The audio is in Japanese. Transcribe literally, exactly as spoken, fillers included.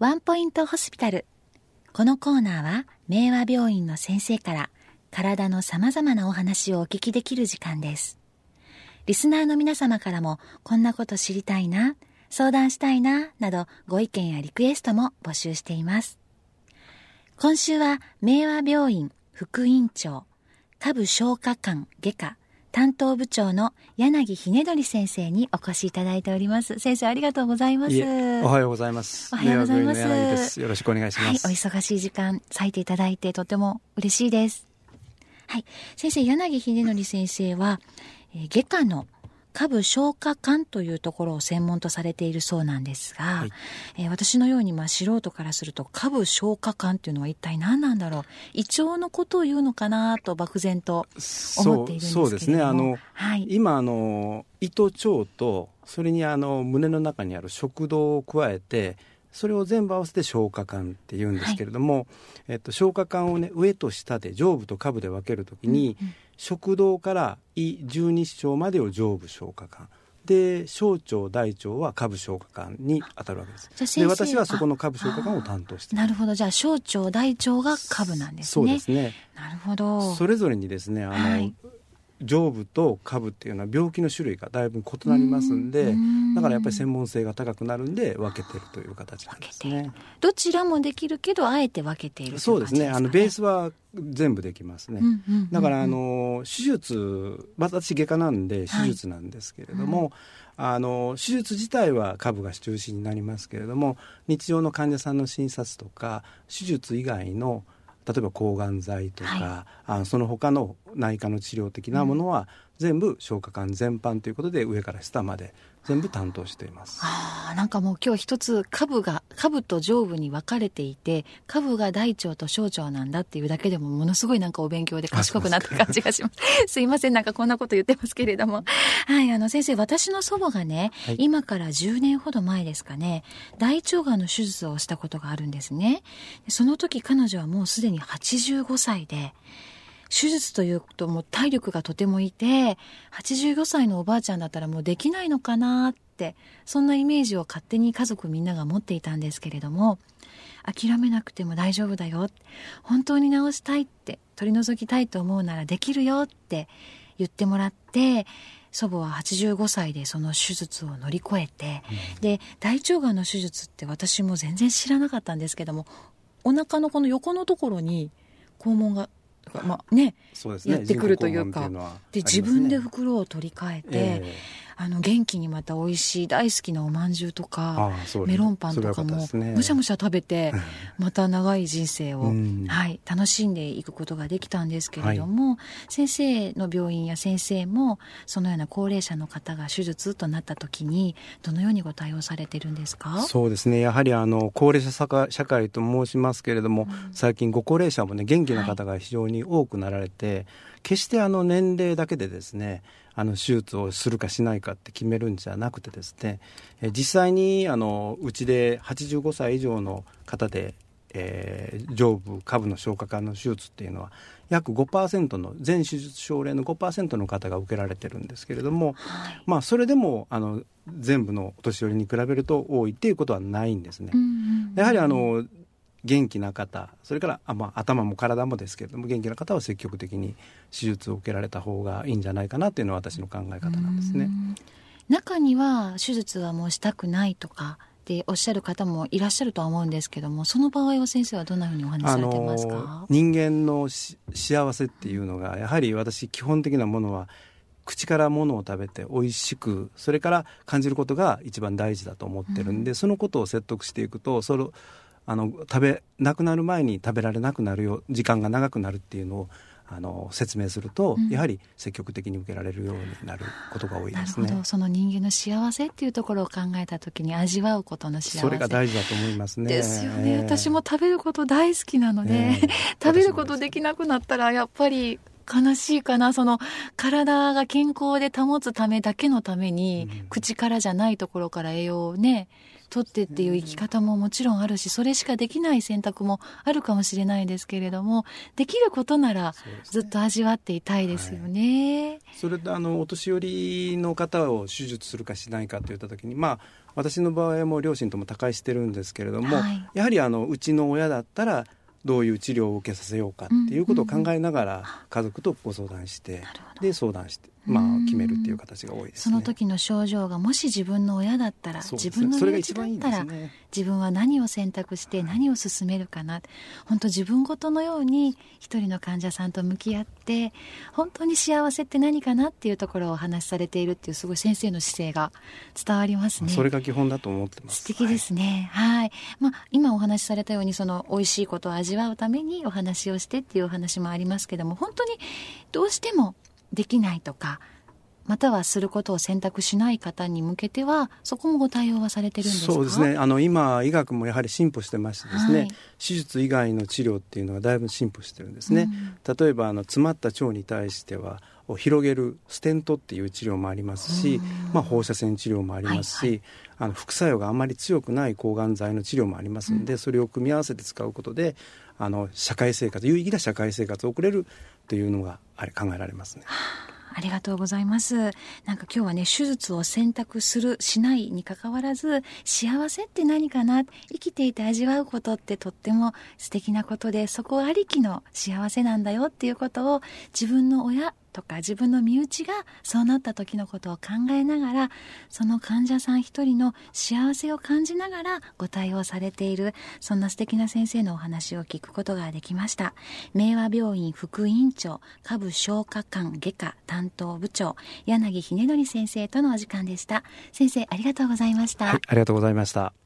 ワンポイントホスピタル。このコーナーは明和病院の先生から体のさまざまなお話をお聞きできる時間です。リスナーの皆様からもこんなこと知りたいな、相談したいななどご意見やリクエストも募集しています。今週は明和病院副院長、下部消化管外科担当部長の柳秀則先生にお越しいただいております。先生、ありがとうございます。 いえ、おはようございます。 おはようございます。 明和病院の柳です。よろしくお願いします。 はい、お忙しい時間割いていただいてとても嬉しいです。はい、先生、柳秀則先生は、えー、外科の下部消化管というところを専門とされているそうなんですが、はい、えー、私のようにまあ素人からすると下部消化管というのは一体何なんだろう、胃腸のことを言うのかなと漠然と思っているんですけれども。 そうですね、あの、 はい、 今あの胃と腸とそれにあの胸の中にある食道を加えてそれを全部合わせて消化管って言うんですけれども、はい、えっと、消化管をね上と下で上部と下部で分けるときに、うんうん、食道から胃十二指腸までを上部消化管で、小腸大腸は下部消化管に当たるわけです。で、私はそこの下部消化管を担当しています。 なるほど。じゃあ小腸大腸が下部なんですね。 そうですね。 なるほど。 それぞれにですね、あの、はい、上部と下部っていうのは病気の種類がだいぶ異なりますんで、んだからやっぱり専門性が高くなるんで分けてるという形なんですね。 どちらもできるけどあえて分けているという感じですかね。 そうですね、あのベースは全部できますね、うんうんうんうん、だからあの手術、私外科なんで手術なんですけれども、はい、あの手術自体は下部が中心になりますけれども、日常の患者さんの診察とか手術以外の例えば抗がん剤とか、はい、あのその他の内科の治療的なものは全部消化管全般ということで上から下まで全部担当しています。 あ、なんかもう今日一つ下部が下部と上部に分かれていて、下部が大腸と小腸なんだっていうだけでもものすごいなんかお勉強で賢くなった感じがしますすいません、なんかこんなこと言ってますけれどもはい、あの先生、私の祖母がね、はい、今からじゅうねんほど前ですかね、大腸がんの手術をしたことがあるんですね。その時彼女はもうすでにはちじゅうごさいで、手術というともう体力がとてもいて、はちじゅうごさいのおばあちゃんだったらもうできないのかなって、そんなイメージを勝手に家族みんなが持っていたんですけれども、諦めなくても大丈夫だよ、本当に治したいって、取り除きたいと思うならできるよって言ってもらって、祖母ははちじゅうごさいでその手術を乗り越えて、うん、で大腸がんの手術って私も全然知らなかったんですけども、お腹のこの横のところに肛門がまあね、 そうですね、 やってくるというか、で自分で袋を取り替えて、えー、あの元気にまた美味しい大好きなおまんじゅうとかメロンパンとかもむしゃむしゃ食べてまた長い人生を、うんはい、楽しんでいくことができたんですけれども、はい、先生の病院や先生もそのような高齢者の方が手術となった時にどのようにご対応されてるんですか？ そうですね、やはりあの高齢者社会と申しますけれども、うん、最近ご高齢者もね元気な方が非常に多くなられて、はい、決してあの年齢だけでですね、あの手術をするかしないかって決めるんじゃなくてですね、え実際にあのうちではちじゅうごさい以上の方で、えー、上部下部の消化管の手術っていうのは約 ごパーセント の全手術症例の ごパーセント の方が受けられてるんですけれども、はい、まあそれでもあの全部のお年寄りに比べると多いっていうことはないんですね、うんうんうん、やはりあの元気な方、それからあ、まあ、頭も体もですけれども元気な方は積極的に手術を受けられた方がいいんじゃないかなというのは私の考え方なんですね。 中には手術はもうしたくないとかっておっしゃる方もいらっしゃるとは思うんですけども、その場合は先生はどんなふうにお話しされてますか？ あの人間の幸せっていうのがやはり私基本的なものは口からものを食べて美味しく、それから感じることが一番大事だと思ってるんで、うん、そのことを説得していくとそのあの食べなくなる前に食べられなくなるよ、時間が長くなるっていうのをあの説明すると、うん、やはり積極的に受けられるようになることが多いですね。 なるほど、その人間の幸せっていうところを考えたときに味わうことの幸せ、 それが大事だと思いますね。 ですよね、えー、私も食べること大好きなので、えー、食べることできなくなったらやっぱり悲しいかな。その体が健康で保つためだけのために、うん、口からじゃないところから栄養をね取ってっていう生き方ももちろんあるし、それしかできない選択もあるかもしれないですけれども、できることならずっと味わっていたいですよね。はい、 それであのお年寄りの方を手術するかしないかといったときに、まあ、私の場合はもう両親とも他界してるんですけれども、はい、やはりあのうちの親だったらどういう治療を受けさせようかっていうことを考えながら家族とご相談して、で相談して、まあ、決めるっていう形が多いですね。 その時の症状がもし自分の親だったら、自分の身内だったら、自分は何を選択して何を進めるかな、本当自分ごとのように一人の患者さんと向き合って、本当に幸せって何かなっていうところをお話しされているっていう、すごい先生の姿勢が伝わりますね。 それが基本だと思ってます。 素敵ですね。はい、はい、まあ、今お話しされたように、その美味しいことを味わうためにお話をしてっていうお話もありますけども、本当にどうしてもできないとか、またはすることを選択しない方に向けては、そこもご対応はされてるんですか？ そうですね、あの今医学もやはり進歩してましてですね、はい、手術以外の治療っていうのがだいぶ進歩してるんですね。うん、例えばあの詰まった腸に対してはを広げるステントっていう治療もありますし、まあ、放射線治療もありますし、はいはい、あの副作用があまり強くない抗がん剤の治療もありますので、うん、それを組み合わせて使うことであの社会生活有意義な社会生活を送れるというのがあれ考えられますね。 ありがとうございます。なんか今日はね、手術を選択するしないにかかわらず、幸せって何かな、生きていて味わうことってとっても素敵なことで、そこありきの幸せなんだよっていうことを、自分の親とか自分の身内がそうなった時のことを考えながら、その患者さん一人の幸せを感じながらご対応されている、そんな素敵な先生のお話を聞くことができました。明和病院副院長、下部消化管外科担当部長、柳秀則先生とのお時間でした。先生、ありがとうございました。 はい、ありがとうございました。